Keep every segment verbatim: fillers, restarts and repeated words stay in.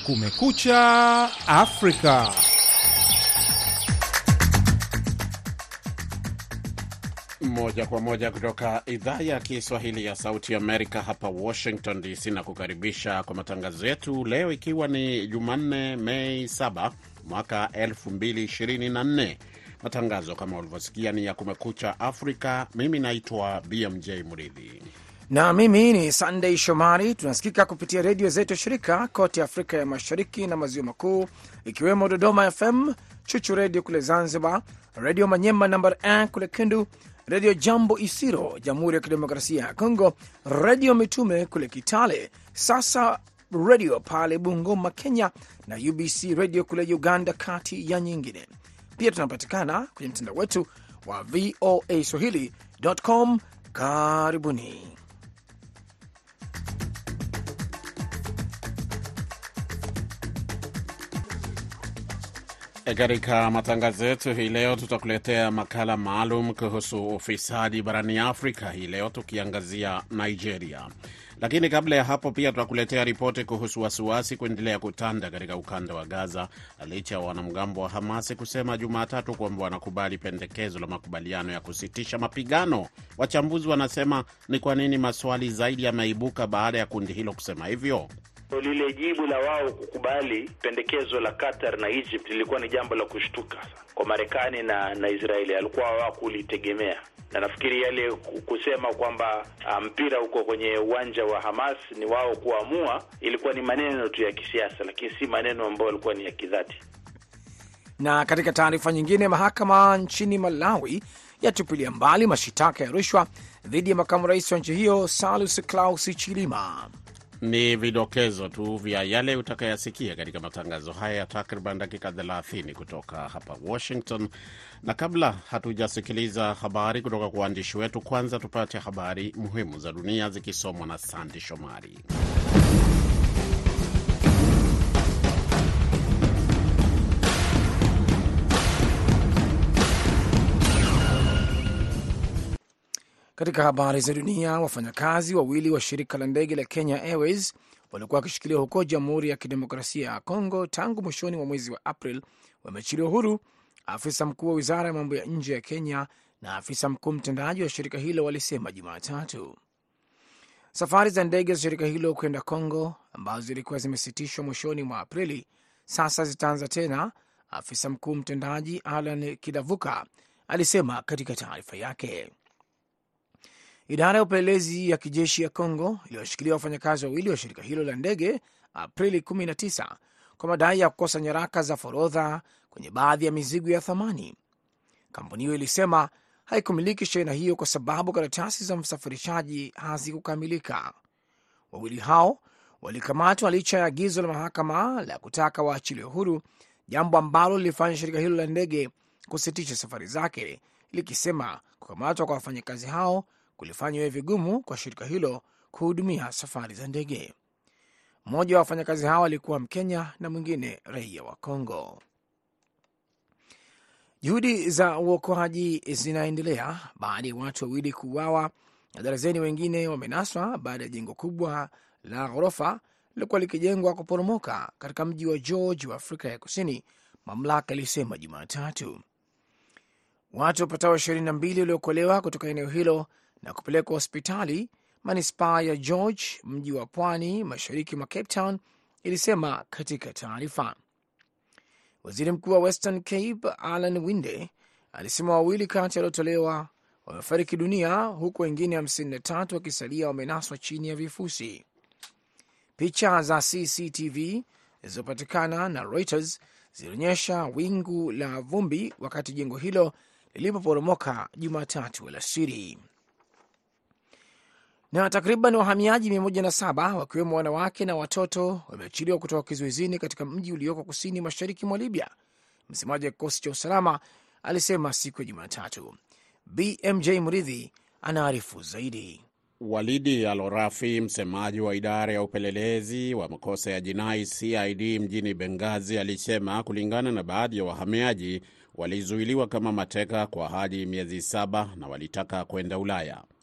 Kumekucha Afrika. Moja kwa moja kutoka idhaa ya Kiswahili ya Sauti Amerika hapa Washington D C, na kukaribisha kwa matangazo yetu leo, ikiwa ni Jumanne Mei saba mwaka elfu mbili ishirini na nne. Matangazo kama ulivyosikia ni ya Kumekucha Afrika. Mimi naitwa B M J Muridhi na mimi ni Sunday Shomari. Tunasikika kupitia redio zetu shirika kote Afrika ya Mashariki na Maziwa Makuu, ikiwemo Dodoma F M, Chuchu Radio kule Zanzibar, Radio Manyema namba moja kule Kindu, Radio Jambo Isiro Jamhuri ya Kidemokrasia ya Kongo, Radio Mitume kule Kitale, Sasa Radio pale Bungoma Kenya, na U B C Radio kule Uganda, kati ya nyingine. Pia tunapatikana kwenye mtandao wetu wa V O A Swahili dot com. Karibuni. Katika matangazo yetu hii leo tutakuletea makala maalum kuhusu ufisadi barani Afrika, hii leo tukiangazia Nigeria. Lakini kabla ya hapo pia tutakuletea ripoti kuhusu wasiwasi kuendelea kutanda katika ukanda wa Gaza, licha ya wanamgambo wa Hamasi kusema Jumatatu kwamba wanakubali pendekezo la makubaliano ya kusitisha mapigano. Wachambuzi wanasema ni kwa nini maswali zaidi yameibuka baada ya kundi hilo kusema hivyo. Lile jibu la wao kukubali pendekezo la Qatar na Egypt lilikuwa ni jambo la kushtuka kwa Marekani na, na Israeli. Alikuwa hawakulitegemea, na nafikiri yale kusema kwamba mpira uko kwenye uwanja wa Hamas ni wao kuamua, ilikuwa ni maneno tu ya kisiasa, lakini si maneno ambayo yalikuwa ni ya kidhati. Na katika taarifa nyingine, mahakama nchini Malawi yatupilia mbali mashitaka ya rushwa dhidi ya makamu rais wa nchi hiyo Salus Klaus Chilima. Ni vidokezo tu vya yale utakayasikia katika matangazo haya ya takriban dakika thelathini kutoka hapa Washington. Na kabla hatujasikiliza habari kutoka kwa waandishi wetu, kwanza tupate habari muhimu za dunia zikisomwa na Sandy Shomari. Katika habari za dunia, wafanyakazi wawili wa shirika la ndege la Kenya Airways walikuwa wakishikiliwa huko Jamhuri ya Kidemokrasia ya Kongo tangu mwishoni mwa mwezi wa April wameachiliwa huru. Afisa mkuu wa wizara ya mambo ya nje ya Kenya na afisa mkuu mtendaji wa shirika hilo walisema Jumatatu. Safari za ndege za shirika hilo kwenda Kongo ambazo zilikuwa zimesitishwa mwishoni mwa Aprili sasa zitaanza tena, afisa mkuu mtendaji Alan Kidavuka alisema katika taarifa yake. Idara ya upelelezi ya kijeshi ya Kongo iliwashikilia wafanyakazi wawili wa shirika hilo la ndege Aprili kumi na tisa kwa madai ya kukosa nyaraka za forodha kwenye baadhi ya mizigo ya thamani. Kampuni hiyo ilisema haikumiliki shehena hiyo kwa sababu karatasi za msafirishaji hazikukamilika. Wawili hao walikamatwa licha ya agizo la mahakama la kutaka waachiliwe huru, jambo ambalo lilifanya shirika hilo la ndege kusitisha safari zake, likisema kukamatwa kwa wafanyakazi hao kulifanya iwe vigumu kwa shirika hilo kuhudumia safari za ndege. Mmoja wa wafanyakazi hao alikuwa Mkenya na mwingine raia wa Kongo. Juhudi za uokoaji zinaendelea baada ya watu wawili kuuawa na darazeni wengine wamenaswa baada ya jengo kubwa la ghorofa lilikuwa likijengwa kuporomoka katika mji wa George wa Afrika ya Kusini, mamlaka ilisema Jumatatu. Watu wapatao ishirini na mbili waliokolewa kutoka eneo hilo na kupelekwa hospitali. Manispaa ya George, mji wa pwani mashariki mwa Cape Town, ilisema katika taarifa. Waziri mkuu wa Western Cape Alan Winde alisema wawili kati waliotolewa wamefariki dunia huku wengine hamsini na tatu wakisalia wamenaswa chini ya vifusi. Picha za C C T V zilizopatikana na Reuters zilionyesha wingu la vumbi wakati jengo hilo lilipoporomoka Jumatatu alasiri. Na takriban wahamiaji mia moja na saba wakiwemo wanawake na watoto wameachiliwa kutoka kizuizini katika mji ulioko kusini mashariki mwa Libya, msemaji wa kikosi cha usalama alisema siku ya Jumatatu. B M J Muridhi anaarifu zaidi. Walidi Al-Rafi, msemaji wa idara ya upelelezi wa makosa ya jinai C I D mjini Benghazi, alisema kulingana na baadhi ya wahamiaji walizuiliwa kama mateka kwa hadi miezi saba na walitaka kwenda Ulaya.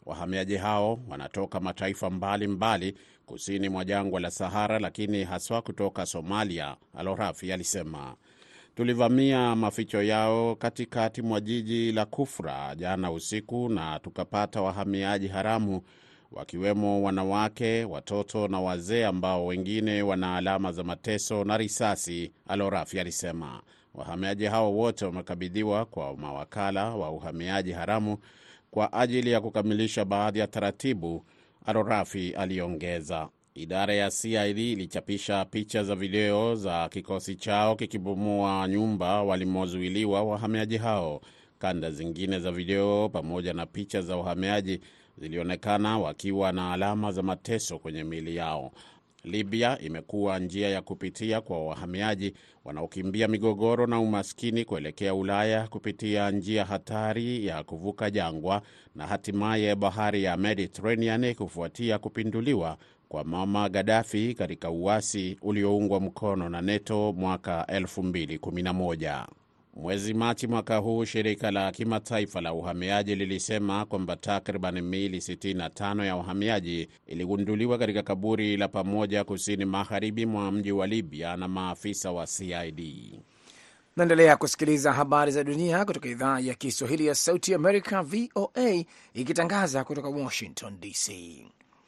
Wahamiaji hao wanatoka mataifa mbalimbali mbali kusini mwa jangwa la Sahara, lakini haswa kutoka Somalia, Al-Rafi alisema. Tulivamia maficho yao katikati mwa jiji la Kufra jana usiku na tukapata wahamiaji haramu, wakiwemo wanawake, watoto na wazee ambao wengine wana alama za mateso na risasi, Al-Rafi alisema. Wahamiaji hao wote wamekabidhiwa kwa mawakala wa uhamiaji haramu kwa ajili ya kukamilisha baadhi ya taratibu, Al-Rafi aliongeza. Idara ya C I D ilichapisha picha za video za kikosi chao kikibomoa nyumba walimozuiliwa wahamiaji hao. Kanda zingine za video pamoja na picha za wahamiaji zilionekana wakiwa na alama za mateso kwenye miili yao. Libya imekuwa njia ya kupitia kwa wahamiaji wanaokimbia migogoro na umaskini kuelekea Ulaya kupitia njia hatari ya kuvuka jangwa na hatimaye bahari ya Mediterranean kufuatia kupinduliwa kwa Muammar Gaddafi katika uasi ulioungwa mkono na NATO mwaka elfu mbili kumi na moja. Mwezi Machi mwaka huu, shirika la kimataifa la uhamiaji lilisema kwamba takriban miili sitini na tano ya wahamiaji iligunduliwa katika kaburi la pamoja kusini magharibi mwa mji wa Libya na maafisa wa C I D. Naendelea kusikiliza habari za dunia kutoka idhaa ya Kiswahili ya Sauti America, V O A, ikitangaza kutoka Washington D C.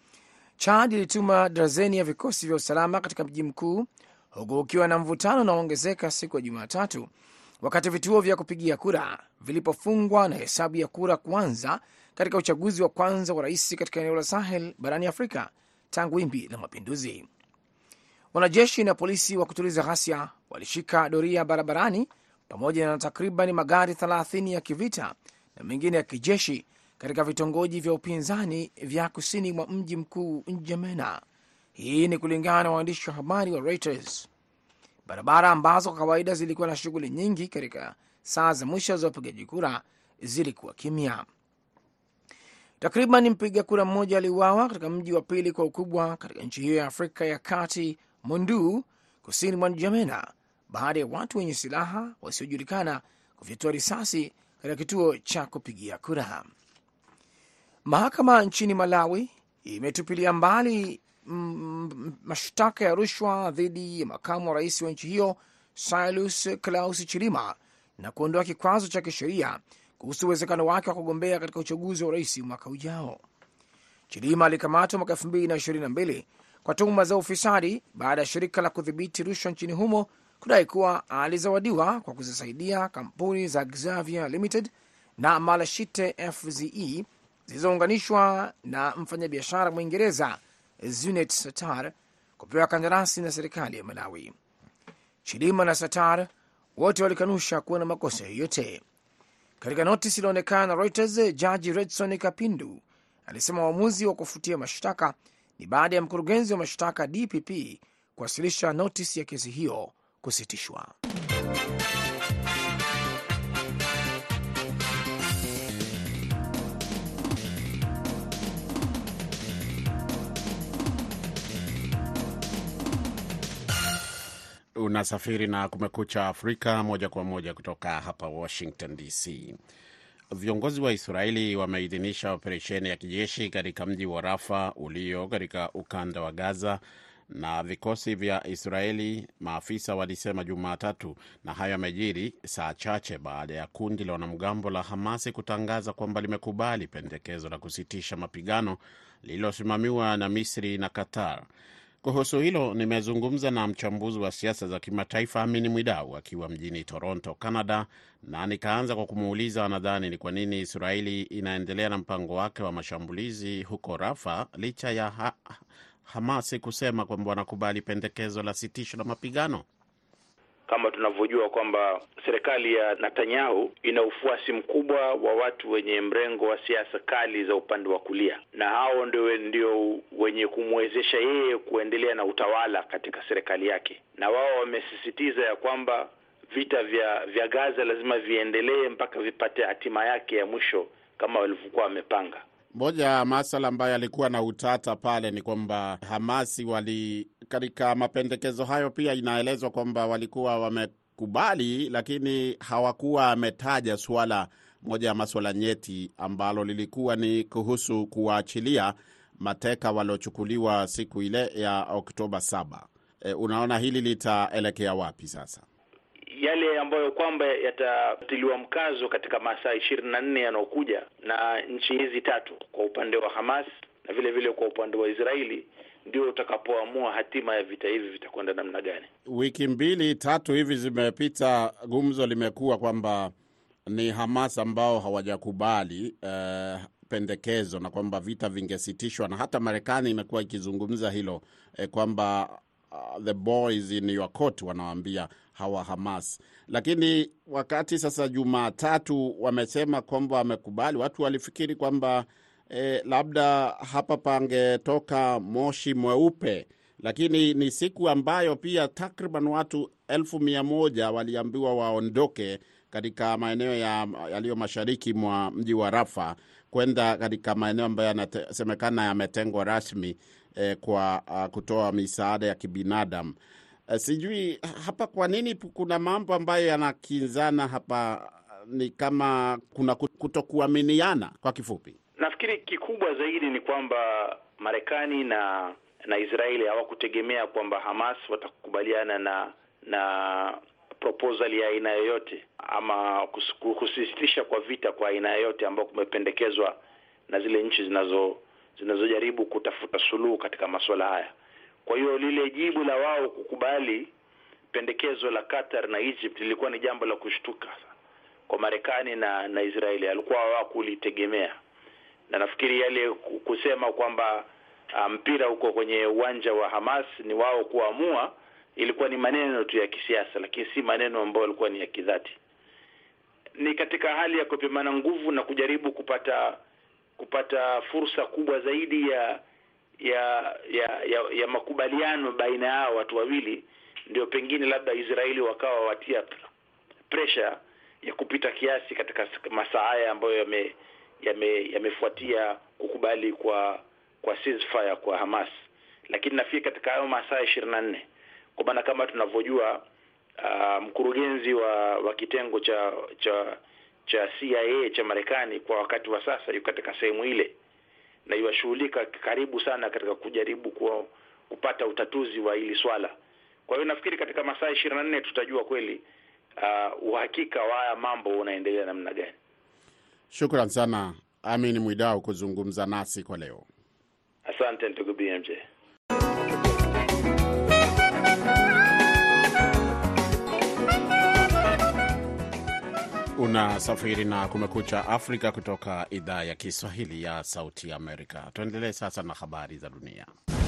Chad ilituma darzeni ya vikosi vya usalama katika mji mkuu, huku ukiwa na mvutano unaoongezeka siku ya Jumatatu, wakati vituo vya kupigia kura vilipofungwa na hesabu ya kura kuanza katika uchaguzi wa kwanza wa rais katika eneo la Sahel barani Afrika tangu wimbi la mapinduzi. Wanajeshi na polisi wa kutuliza ghasia walishika doria barabarani pamoja na takriban magari thelathini ya kivita na mengine ya kijeshi katika vitongoji vya upinzani vya kusini mwa mji mkuu N'Djamena. Hii ni kulingana na waandishi wa habari wa Reuters. Barabara ambazo kwa kawaida zilikuwa na shughuli nyingi katika saa za mwisho za upigaji kura zilikuwa kimya. Takriban mpiga kura mmoja aliuawa katika mji wa pili kwa ukubwa katika nchi hiyo ya Afrika ya Kati, Mondu, kusini mwa N'Djamena, baada ya watu wenye silaha wasiojulikana kufyatua risasi katika kituo cha kupigia kura. Mahakama nchini Malawi imetupilia mbali mm, mashtaka ya rushwa dhidi ya makamu wa rais wa nchi hiyo Cyrus Klaus Chilima na kuondoa kikwazo cha kisheria kuhusu uwezekano wake wa kugombea katika uchaguzi wa rais mwaka ujao. Chilima alikamatwa mwaka elfu mbili na ishirini na mbili kwa tuhuma za ufisadi baada ya shirika la kudhibiti rushwa nchini humo kudai kuwa alizawadiwa kwa kuzisaidia kampuni za Xavier Limited na Malashite F Z E zilizounganishwa na mfanyabiashara Mwingereza Zunet Satar kupewa kandarasi na serikali ya Malawi. Chilima na Satar wote walikanusha kuwa na makosa yoyote. Katika notisi ilionekana na Reuters, Jaji Redson Kapindu alisema uamuzi wa kufutia mashtaka ni baada ya mkurugenzi wa mashtaka D P P kuwasilisha notisi ya kesi hiyo kusitishwa. Unasafiri na Kumekucha Afrika moja kwa moja kutoka hapa Washington D C. Viongozi wa Israeli wameidhinisha operesheni ya kijeshi katika mji wa Rafa ulio katika ukanda wa Gaza na vikosi vya Israeli, maafisa walisema Jumatatu, na hayo yamejiri saa chache baada ya kundi la wanamgambo la Hamasi kutangaza kwamba limekubali pendekezo la kusitisha mapigano lililosimamiwa na Misri na Qatar. Kuhusu hilo nimezungumza na mchambuzi wa siasa za kimataifa Amini Mwidau akiwa mjini Toronto, Canada, na nikaanza kwa kumuuliza anadhani ni kwa nini Israeli inaendelea na mpango wake wa mashambulizi huko Rafa licha ya ha Hamasi kusema kwamba wanakubali pendekezo la sitisho la mapigano. Kama tunavyojua kwamba serikali ya Netanyahu ina ufuasi mkubwa wa watu wenye mrengo wa siasa kali za upande wa kulia, na hao ndio ndio wenye kumwezesha yeye kuendelea na utawala katika serikali yake, na wao wamesisitiza ya kwamba vita vya vya Gaza lazima viendelee mpaka vipate hatima yake ya mwisho kama walivyokuwa wamepanga. Moja masala ambayo alikuwa na utata pale ni kwamba Hamasi wali katika mapendekezo hayo pia inaelezwa kwamba walikuwa wamekubali, lakini hawakuwa wametaja suala moja ya masuala nyeti ambalo lilikuwa ni kuhusu kuwaachilia mateka waliochukuliwa siku ile ya Oktoba saba. E, unaona hili litaelekea wapi sasa? Yale ambayo kwamba yatatiliwa mkazo katika masaa ishirini na nne yanayokuja na nchi hizi tatu, kwa upande wa Hamas na vile vile kwa upande wa Israeli, ndio utakapoamua hatima ya vita hivi vitakwenda namna gani. Wiki mbili tatu hivi zimepita, gumzo limekuwa kwamba ni Hamas ambao hawajakubali uh, pendekezo na kwamba vita vingesitishwa, na hata Marekani imekuwa ikizungumza hilo eh, kwamba uh, the boys in your court, wanawaambia hawa Hamas. Lakini wakati sasa Jumatatu wamesema kwamba wamekubali, watu walifikiri kwamba eh, labda hapa pangetoka moshi mweupe, lakini ni siku ambayo pia takriban watu elfu mia moja waliambiwa waondoke katika maeneo ya yaliyo mashariki mwa mji wa Rafa kwenda katika maeneo ambayo yanasemekana yametengwa rasmi eh, kwa uh, kutoa misaada ya kibinadamu. Eh, sijui hapa kwa nini kuna mambo ambayo yanakinzana hapa, ni kama kuna kutokuaminiana kwa kifupi. Nafikiri kikubwa zaidi ni kwamba Marekani na na Israeli hawakutegemea kwamba Hamas watakubaliana na na proposal ya aina yoyote ama kusisitisha kwa vita kwa aina yoyote ambayo kumependekezwa na zile nchi zinazo zinazojaribu kutafuta suluhu katika masuala haya. Kwa hiyo lile jibu la wao kukubali pendekezo la Qatar na Egypt lilikuwa ni jambo la kushtuka kwa Marekani na na Israeli, alikuwa hawakulitegemea. Na nafikiri yale kusema kwamba mpira uko kwenye uwanja wa Hamas ni wao kuamua, ilikuwa ni maneno tu ya kisiasa, lakini si maneno ambayo yalikuwa ni ya kidhati. Ni katika hali ya kupimana nguvu na kujaribu kupata kupata fursa kubwa zaidi ya ya ya ya, ya makubaliano baina yao watu wawili, ndio pengine labda Israeli wakawa watia pressure ya kupita kiasi katika masaa haya ambayo yame yamefuatia yame kukubali kwa kwa ceasefire kwa Hamas. Lakini nafikiri katika hayo masaa ishirini na nne, kwa maana kama tunavyojua uh, mkurugenzi wa wa kitengo cha cha cha C I A cha Marekani kwa wakati wa sasa yuko katika sehemu ile na yuashughulika karibu sana katika kujaribu kwa kupata utatuzi wa hili swala. Kwa hiyo nafikiri katika masaa ishirini na nne tutajua kweli uh, uhakika wa haya mambo unaendelea namna gani. Shukran sana Amin Mwidau kuzungumza nasi kwa leo. Asante ndugu B M J. Unasafiri na Kumekucha Afrika kutoka idhaa ya Kiswahili ya Sauti Amerika. Tuendelee sasa na habari za dunia.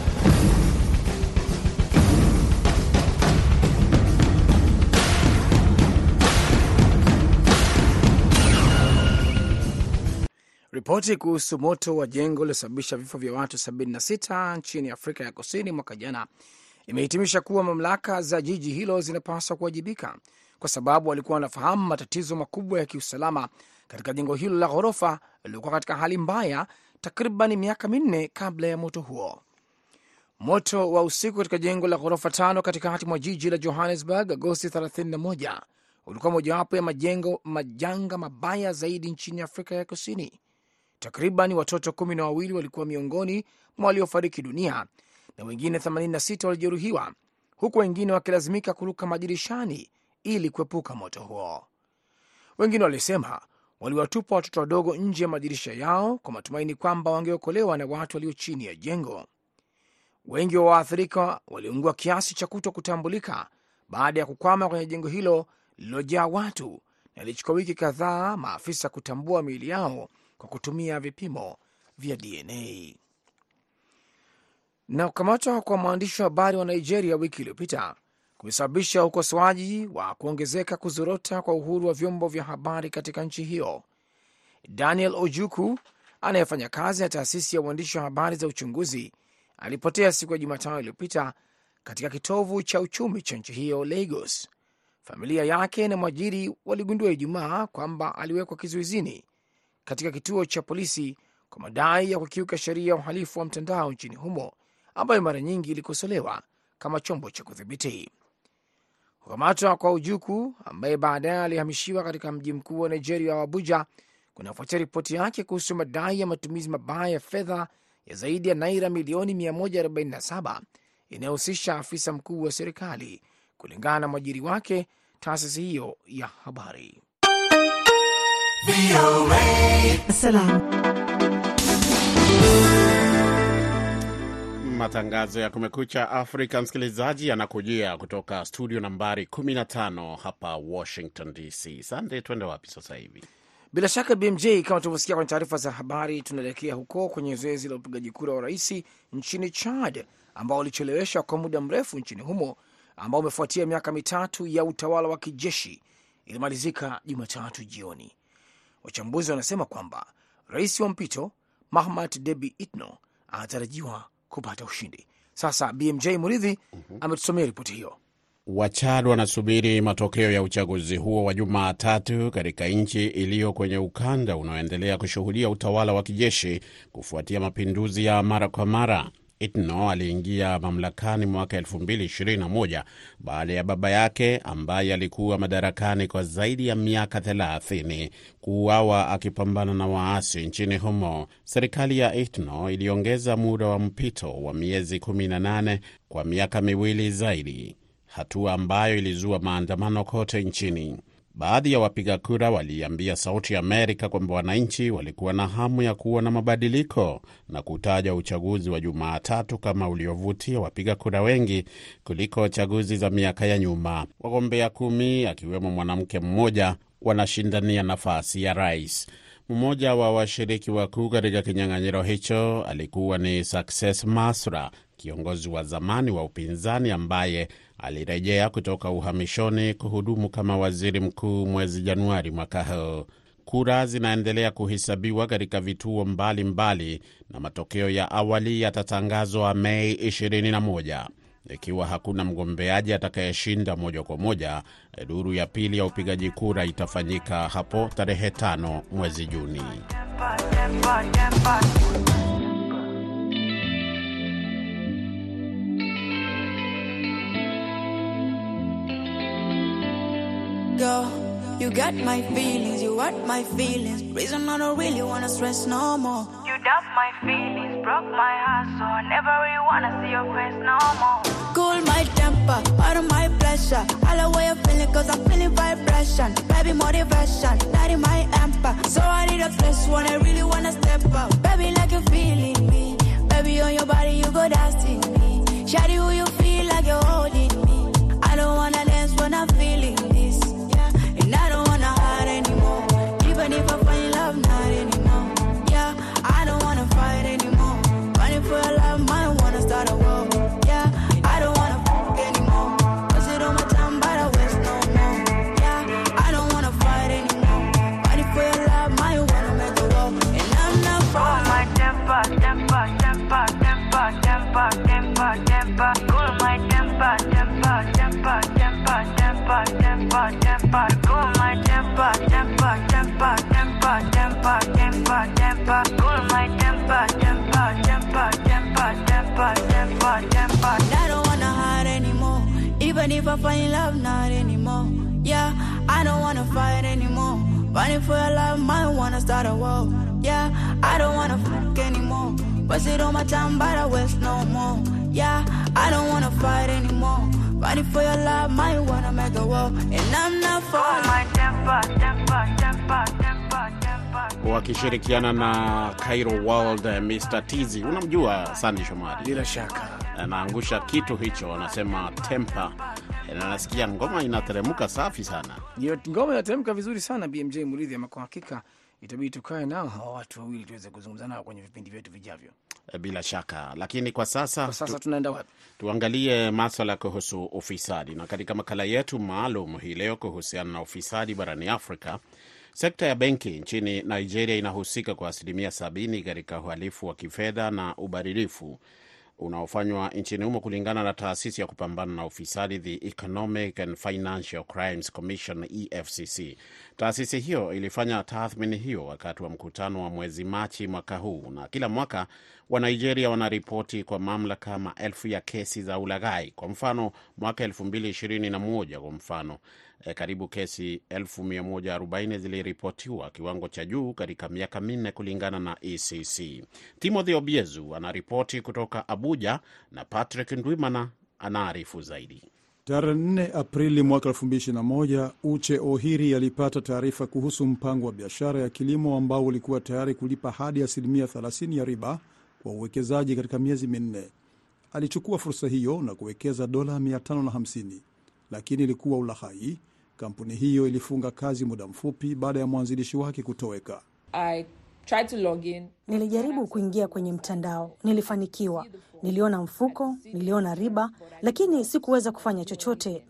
Ripoti kuhusu moto wa jengo lilosababisha vifo vya watu sabini na sita nchini Afrika ya Kusini mwaka jana imehitimisha kuwa mamlaka za jiji hilo zinapaswa kuwajibika kwa sababu walikuwa wanafahamu matatizo makubwa ya kiusalama katika jengo hilo la ghorofa lililokuwa katika hali mbaya takriban miaka minne kabla ya moto huo. Moto wa usiku katika jengo la ghorofa tano katikati mwa jiji la Johannesburg Agosti thelathini na moja ulikuwa mojawapo ya majengo majanga mabaya zaidi nchini Afrika ya Kusini. Takriban watoto kumi na wawili walikuwa miongoni mwa waliofariki dunia na wengine themanini na sita walijeruhiwa, huku wengine wakilazimika kuruka madirishani ili kuepuka moto huo. Wengine walisema waliwatupa watoto wadogo nje ya madirisha yao kwa matumaini kwamba wangeokolewa na watu walio chini ya jengo. Wengi wa waathirika waliungua kiasi cha kuto kutambulika baada ya kukwama kwenye jengo hilo lililojaa watu, na ilichukua wiki kadhaa maafisa kutambua miili yao kwa kutumia vipimo vya D N A. Na kukamatwa kwa mwandishi wa habari wa Nigeria wiki iliyopita kumesababisha ukosoaji wa kuongezeka kuzorota kwa uhuru wa vyombo vya habari katika nchi hiyo. Daniel Ojukwu anayefanya kazi na taasisi ya uandishi wa habari za uchunguzi alipotea siku ya Jumatano iliyopita katika kitovu cha uchumi cha nchi hiyo, Lagos. Familia yake na mwajiri waligundua Ijumaa kwamba aliwekwa kizuizini katika kituo cha polisi kwa madai ya kukiuka sheria ya uhalifu wa mtandao nchini humo, ambayo mara nyingi ilikosolewa kama chombo cha kudhibiti. Kukamatwa kwa Ojukwu, ambaye baadaye alihamishiwa katika mji mkuu wa Nigeria wa Abuja, kunafuatia ripoti yake kuhusu madai ya matumizi mabaya ya fedha ya zaidi ya naira milioni mia moja arobaini na saba inayohusisha afisa mkuu wa serikali, kulingana na mwajiri wake, taasisi hiyo ya habari. Matangazo ya Kumekucha Afrika, msikilizaji, yanakujia kutoka studio nambari kumi na tano hapa Washington D C. Sande, twende wapi sasa hivi? Bila shaka B M J, kama tulivyosikia kwenye taarifa za habari, tunaelekea huko kwenye zoezi la upigaji kura wa rais nchini Chad, ambao ulicheleweshwa kwa muda mrefu nchini humo, ambao umefuatia miaka mitatu ya utawala wa kijeshi, ilimalizika Jumatatu jioni. Wachambuzi wanasema kwamba rais wa mpito Mahamat Deby Itno anatarajiwa kupata ushindi. Sasa B M J Muridhi ametusomea ripoti hiyo. Wachad wanasubiri matokeo ya uchaguzi huo wa Jumatatu katika nchi iliyo kwenye ukanda unaoendelea kushuhudia utawala wa kijeshi kufuatia mapinduzi ya mara kwa mara. Itno aliingia mamlakani mwaka elfu mbili ishirini na moja baada ya baba yake ambaye alikuwa madarakani kwa zaidi ya miaka thelathini kuuawa akipambana na waasi nchini humo. Serikali ya Itno iliongeza muda wa mpito wa miezi kumi na nane kwa miaka miwili zaidi, hatua ambayo ilizua maandamano kote nchini. Baadhi ya wapiga kura waliambia Sauti ya Amerika kwamba wananchi walikuwa na hamu ya kuona mabadiliko na kutaja uchaguzi wa Jumatatu kama uliovutia wapiga kura wengi kuliko chaguzi za miaka ya nyuma. Wagombea kumi, akiwemo mwanamke mmoja, wanashindania nafasi ya rais. Mmoja wa washiriki wakuu katika kinyang'anyiro hicho alikuwa ni Success Masra, kiongozi wa zamani wa upinzani ambaye alirejea kutoka uhamishoni kuhudumu kama waziri mkuu mwezi Januari mwaka huu. Kura zinaendelea kuhesabiwa katika vituo mbalimbali mbali, na matokeo ya awali yatatangazwa Mei ishirini na moja. Ikiwa hakuna mgombeaji atakayeshinda moja kwa moja, duru ya pili ya upigaji kura itafanyika hapo tarehe tano mwezi Juni. Go, you got my feelings, you want my feelings. Reason I don't really wanna stress no more. You doubt my feelings, broke my heart, so I never really wanna see your face no more. Cool my temper, out of my pressure. I love what you're feeling, cause I'm feeling vibration. Baby motivation, not in my amper. So I need a place when I really wanna step up. Baby like you're feeling me. Baby on your body you go dancing me. Shawty who you feel like you're holding me. I don't wanna dance when I'm feeling this. And I don't wanna hide anymore. Even if I find love, not anymore. Yeah, I don't wanna fight anymore. Running for your love, might wanna start a war. Yeah, I don't wanna fuck anymore. Cause it on my time, but I waste no more. Yeah, I don't wanna fight anymore. Running for your love, might wanna make a war. And I'm not Cool my temper, temper, temper, temper, temper, temper, temper. Cool my temper, temper, temper, temper, temper, temper, temper. Cool my temper, temper, temper, temper, temper, temper, temper. Cool my temper, temper, temper, temper, temper, temper, temper. I don't wanna hide anymore. Even if I find love, not anymore. Yeah, I don't wanna fight anymore. Running for your love, might wanna start a war. Yeah, I don't wanna fuck anymore. Was it on my time, but I waste no more. Yeah, I don't wanna fight anymore. Running for your love, might wanna make a war. And I'm not for my temper, temper, temper, temper, temper. Wakishirikiana na Cairo World, mister Tizi. Unamjua Sandy Shomari? Bila shaka anaangusha kitu hicho, anasema temper. Na nasikia ngoma inateremka safi sana. Ndio, ngoma inateremka vizuri sana B M J Muridhi, ama kwa hakika itabidi tukae nao hawa watu wawili tuweze kuzungumza nao kwenye vipindi vyetu vijavyo. Bila shaka, lakini kwa sasa kwa sasa tu, tunaenda wapi? Tuangalie masuala kuhusu ufisadi, na katika makala yetu maalum hii leo kuhusiana na ufisadi barani Afrika, sekta ya benki nchini Nigeria inahusika kwa asilimia sabini katika uhalifu wa kifedha na ubadhirifu unaofanywa nchini humo, kulingana na taasisi ya kupambana na ufisadi, the Economic and Financial Crimes Commission, E F C C. Taasisi hiyo ilifanya tathmini hiyo wakati wa mkutano wa mwezi Machi mwaka huu, na kila mwaka wa Nigeria wanaripoti kwa mamlaka maelfu ya kesi za ulaghai. Kwa mfano, mwaka elfu mbili ishirini na moja kwa mfano, eh, karibu kesi elfu mia moja arobaini ziliripotiwa, kiwango cha juu katika miaka minne kulingana na E C C. Timothy Obiezu anaripoti kutoka Abuja na Patrick Ndwimana anaarifu zaidi. Tarehe nne Aprili mwaka elfu mbili ishirini na moja, Uche Ohiri alipata taarifa kuhusu mpango wa biashara ya kilimo ambao ulikuwa tayari kulipa hadi asilimia thelathini ya riba kwa uwekezaji katika miezi minne. Alichukua fursa hiyo na kuwekeza dola mia tano na hamsini, lakini ilikuwa ulaghai. Kampuni hiyo ilifunga kazi muda mfupi baada ya mwanzilishi wake kutoweka. I tried to log in. Nilijaribu kuingia kwenye mtandao, nilifanikiwa. Niliona mfuko, niliona riba, lakini sikuweza kufanya chochote.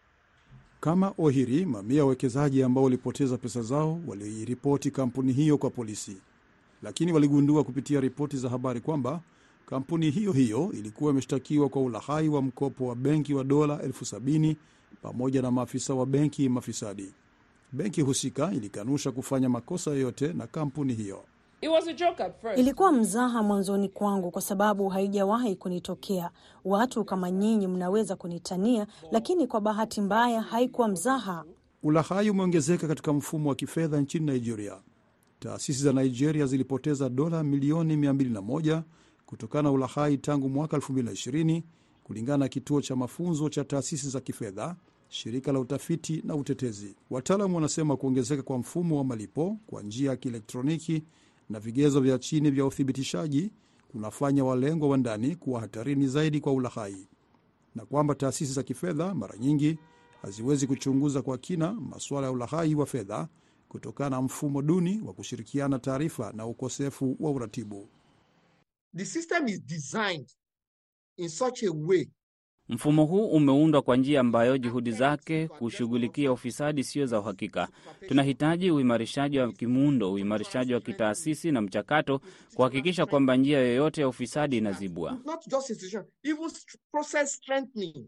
Kama Ohiri, mamia wawekezaji ambao walipoteza pesa zao waliripoti kampuni hiyo kwa polisi. Lakini waligundua kupitia ripoti za habari kwamba kampuni hiyo hiyo ilikuwa imeshtakiwa kwa ulaghai wa mkopo wa benki wa dola elfu sabini pamoja na maafisa wa benki mafisadi. Benki husika ilikanusha kufanya makosa yoyote na kampuni hiyo. It was a joke at first. Ilikuwa mzaha mwanzoni kwangu kwa sababu haijawahi kunitokea. Watu kama nyinyi mnaweza kunitania, lakini kwa bahati mbaya haikuwa mzaha. Ulaghai umeongezeka katika mfumo wa kifedha nchini Nigeria. Taasisi za Nigeria zilipoteza dola milioni mia mbili na moja kutokana na ulaghai tangu mwaka elfu mbili ishirini, kulingana na kituo cha mafunzo cha taasisi za kifedha, shirika la utafiti na utetezi. Wataalamu wanasema kuongezeka kwa mfumo wa malipo kwa njia ya kielektroniki na vigezo vya chini vya uthibitishaji kunafanya walengwa wa ndani kuwa hatarini zaidi kwa ulaghai, na kwamba taasisi za kifedha mara nyingi haziwezi kuchunguza kwa kina masuala ya ulaghai wa fedha kutokana na mfumo duni wa kushirikiana taarifa na ukosefu wa uratibu. The system is designed in such a way. Mfumo huu umeundwa kwa njia ambayo juhudi zake kushughulikia ufisadi sio za uhakika. Tunahitaji uimarishaji wa kimuundo, uimarishaji wa kitaasisi na mchakato kuhakikisha kwamba njia yoyote ya ufisadi inazibwa. Not just institution, even process strengthening,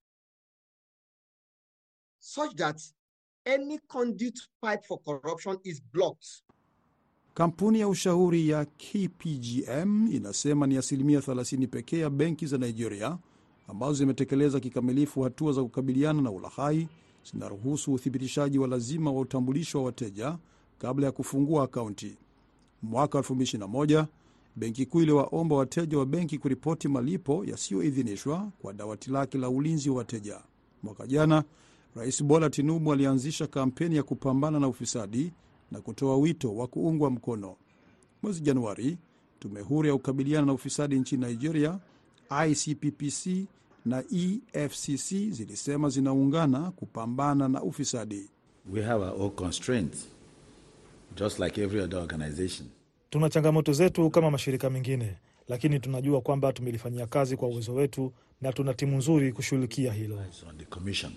such that any conduit pipe for corruption is blocked. Kampuni ya ushauri ya K P G M inasema ni asilimia thelathini pekee ya benki za Nigeria ambazo zimetekeleza kikamilifu hatua za kukabiliana na ulaghai zinaruhusu uthibitishaji wa lazima wa utambulisho wa wateja kabla ya kufungua akaunti. Mwaka elfu mbili ishirini na moja, benki kuu iliwaomba wateja wa benki kuripoti malipo yasiyoidhinishwa kwa dawati lake la ulinzi wa wateja. Mwaka jana, Rais Bola Tinubu alianzisha kampeni ya kupambana na ufisadi na kutoa wito wa kuungwa mkono. Mwezi Januari, tume huru ya kukabiliana na ufisadi nchini Nigeria, I C P P C na E F C C zilisema zinaungana kupambana na ufisadi. We have our own constraints, just like every other organization. Tuna changamoto zetu kama mashirika mengine, lakini tunajua kwamba tumelifanyia kazi kwa uwezo wetu na tuna timu nzuri kushughulikia hilo. On the commission,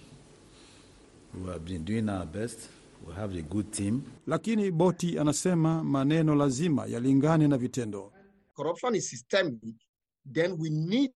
we have been doing our best. We have a good team. Lakini Boti anasema maneno lazima yalingane na vitendo. Corruption is systemic, then we need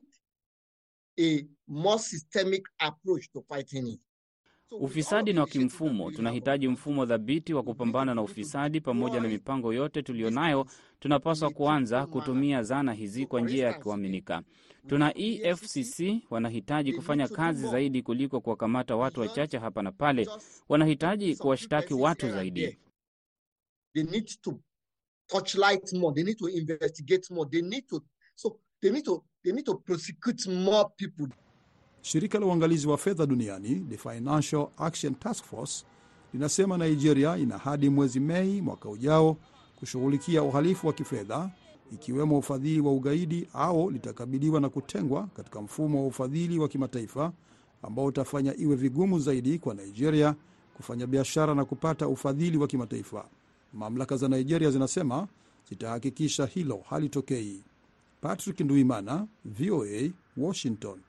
a more systemic approach to fighting it. Ufisadi ni wa kimfumo. Tunahitaji mfumo dhabiti wa kupambana na ufisadi. Pamoja na mipango yote tulionayo, tunapaswa kuanza kutumia zana hizi kwa njia ya kuaminika. Tuna E F C C, wanahitaji kufanya kazi zaidi kuliko kuwakamata watu wachache hapa na pale. Wanahitaji kuwashtaki watu zaidi. They need to touchlight more, they need to investigate more, they need to so they need to they need to prosecute more people. Shirika la uangalizi wa fedha duniani, the Financial Action Task Force, linasema Nigeria ina hadi mwezi Mei mwaka ujao kushughulikia uhalifu wa kifedha, ikiwemo ufadhili wa ugaidi, au litakabiliwa na kutengwa katika mfumo wa ufadhili wa kimataifa ambao utafanya iwe vigumu zaidi kwa Nigeria kufanya biashara na kupata ufadhili wa kimataifa. Mamlaka za Nigeria zinasema zitahakikisha hilo halitokei. Patrick Ndwimana, V O A, Washington.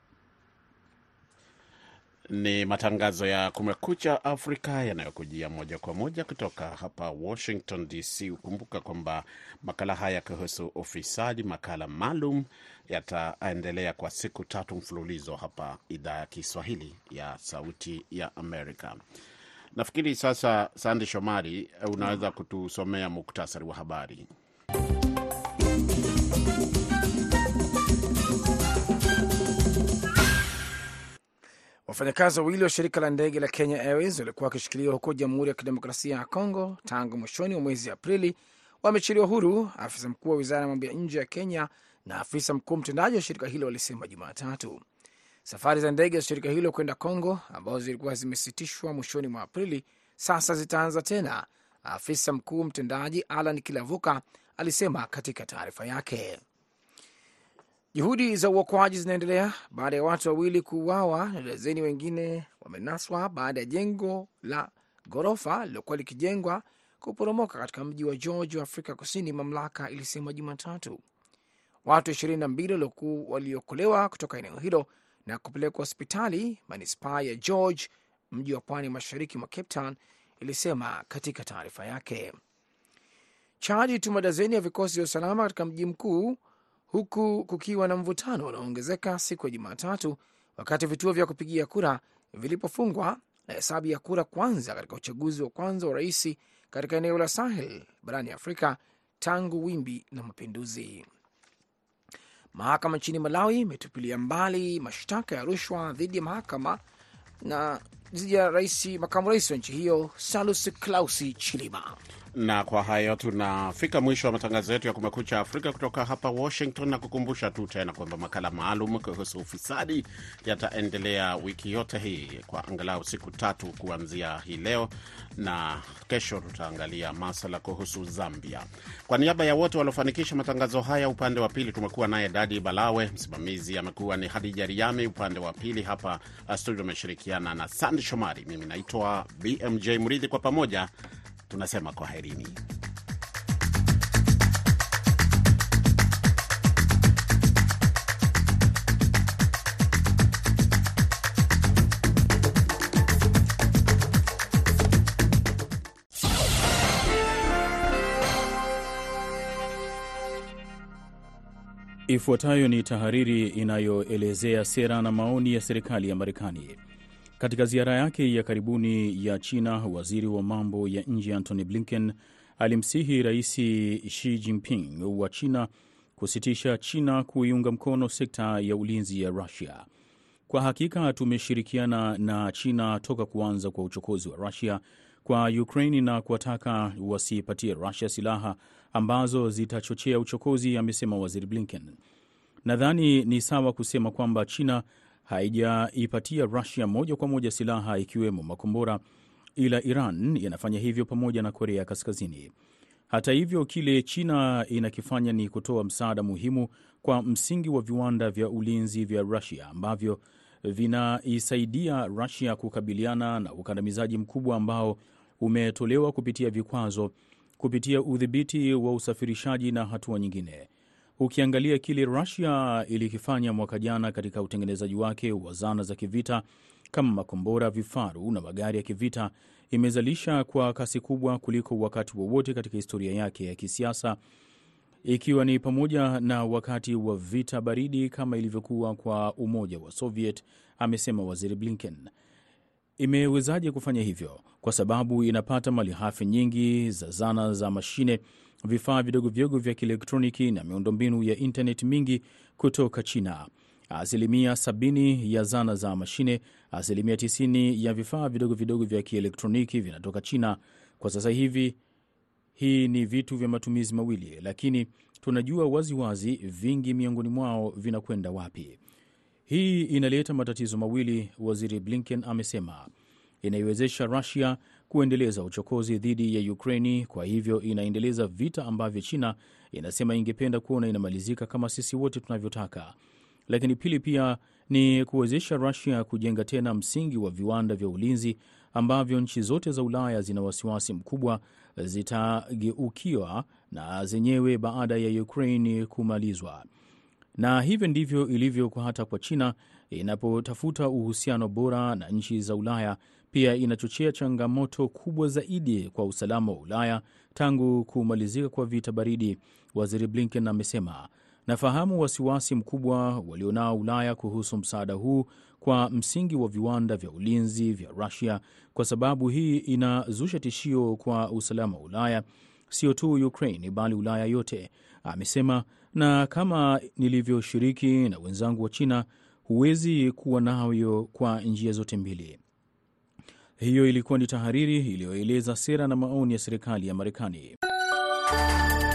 Ni matangazo ya Kumekucha Afrika yanayokujia moja kwa moja kutoka hapa Washington D C. Ukumbuka kwamba makala haya kuhusu ufisadi, makala maalum, yataendelea kwa siku tatu mfululizo hapa idhaa ya Kiswahili ya Sauti ya Amerika. Nafikiri sasa, Sandi Shomari, unaweza kutusomea muktasari wa habari. Wafanyakazi wawili wa shirika la ndege la Kenya Airways walikuwa wakishikiliwa huko Jamhuri ya Kidemokrasia ya Kongo tangu mwishoni mwa mwezi Aprili wamechiliwa huru, afisa mkuu wa wizara ya mambo ya nje ya Kenya na afisa mkuu mtendaji wa shirika hilo walisema Jumatatu. Safari za ndege za shirika hilo kwenda Kongo ambazo zilikuwa zimesitishwa mwishoni mwa Aprili sasa zitaanza tena, afisa mkuu mtendaji Alan Kilavuka alisema katika taarifa yake. Juhudi za uokoaji zinaendelea baada ya watu wawili kuuawa na dazeni wengine wamenaswa baada ya jengo la ghorofa lilokuwa likijengwa kuporomoka katika mji wa George wa Afrika Kusini, mamlaka ilisema Jumatatu. Watu ishirini na mbili waliokolewa kutoka eneo hilo na kupelekwa hospitali manispaa ya George, mji wa pwani mashariki mwa Cape Town, ilisema katika taarifa yake. Chad ilituma dazeni ya vikosi vya usalama katika mji mkuu, huku kukiwa na mvutano unaoongezeka siku ya Jumatatu wakati vituo vya kupigia kura vilipofungwa na hesabu ya kura kwanza katika uchaguzi wa kwanza wa rais katika eneo la Sahel barani Afrika tangu wimbi la mapinduzi. Mahakama nchini Malawi imetupilia mbali mashtaka ya rushwa dhidi ya mahakama na dhidi ya rais, makamu rais wa nchi hiyo Salus Klausi Chilima. Na kwa hayo tunafika mwisho wa matangazo yetu ya Kumekucha Afrika kutoka hapa Washington, na kukumbusha tu tena kwamba makala maalum kuhusu ufisadi yataendelea wiki yote hii kwa angalau siku tatu kuanzia hii leo, na kesho tutaangalia masuala kuhusu Zambia. Kwa niaba ya wote waliofanikisha matangazo haya, upande wa pili tumekuwa naye Dadi Balawe, msimamizi amekuwa ni Hadija Riami, upande wa pili hapa studio umeshirikiana na Sandy Shomari. Mimi naitwa B M J Mridhi, kwa pamoja tunasema kwaherini. Ifuatayo ni tahariri inayoelezea sera na maoni ya serikali ya Marekani. Katika ziara yake ya karibuni ya China, waziri wa mambo ya nje Antony Blinken alimsihi Rais Xi Jinping wa China kusitisha China kuiunga mkono sekta ya ulinzi ya Russia. Kwa hakika tumeshirikiana na China toka kuanza kwa uchokozi wa Russia kwa Ukraine na kuwataka wasipatie Russia silaha ambazo zitachochea uchokozi, amesema waziri Blinken. Nadhani ni sawa kusema kwamba China haijaipatia Russia moja kwa moja silaha ikiwemo makombora, ila Iran inafanya hivyo pamoja na Korea Kaskazini. Hata hivyo, kile China inakifanya ni kutoa msaada muhimu kwa msingi wa viwanda vya ulinzi vya Russia ambavyo vinaisaidia Russia kukabiliana na ukandamizaji mkubwa ambao umetolewa kupitia vikwazo, kupitia udhibiti wa usafirishaji na hatua nyingine. Ukiangalia kile Russia ilikifanya mwaka jana katika utengenezaji wake wa zana za kivita kama makombora, vifaru na magari ya kivita, imezalisha kwa kasi kubwa kuliko wakati wowote katika historia yake ya kisiasa, ikiwa ni pamoja na wakati wa vita baridi kama ilivyokuwa kwa Umoja wa Soviet, amesema waziri Blinken. Imewezaje kufanya hivyo? Kwa sababu inapata malighafi nyingi za zana za mashine, vifaa vidogo vidogo vya kielektroniki na miundombinu ya internet mingi kutoka China. Asilimia sabini ya zana za mashine, asilimia tisini ya vifaa vidogo vidogo vya kielektroniki vinatoka China. Kwa sasa hivi hii ni vitu vya matumizi mawili, lakini tunajua wazi wazi vingi miongoni mwao vinakwenda wapi. Hii inaleta matatizo mawili, waziri Blinken amesema. Inaiwezesha Russia kuendeleza uchokozi dhidi ya Ukraini, kwa hivyo inaendeleza vita ambavyo China inasema ingependa kuona inamalizika kama sisi wote tunavyotaka. Lakini pili pia ni kuwezesha Russia kujenga tena msingi wa viwanda vya ulinzi ambavyo nchi zote za Ulaya zina wasiwasi mkubwa zitageukiwa na zenyewe baada ya Ukraine kumalizwa. Na hivyo ndivyo ilivyo kwa hata kwa China inapotafuta uhusiano bora na nchi za Ulaya. Pia inachochea changamoto kubwa zaidi kwa usalama wa Ulaya tangu kumalizika kwa vita baridi, waziri Blinken amesema. Nafahamu wasiwasi mkubwa walionao Ulaya kuhusu msaada huu kwa msingi wa viwanda vya ulinzi vya Russia, kwa sababu hii inazusha tishio kwa usalama wa Ulaya, sio tu Ukraine bali Ulaya yote, amesema. Na kama nilivyoshiriki na wenzangu wa China, huwezi kuwa nayo kwa njia zote mbili. Hiyo ilikuwa ni tahariri iliyoeleza sera na maoni ya serikali ya Marekani.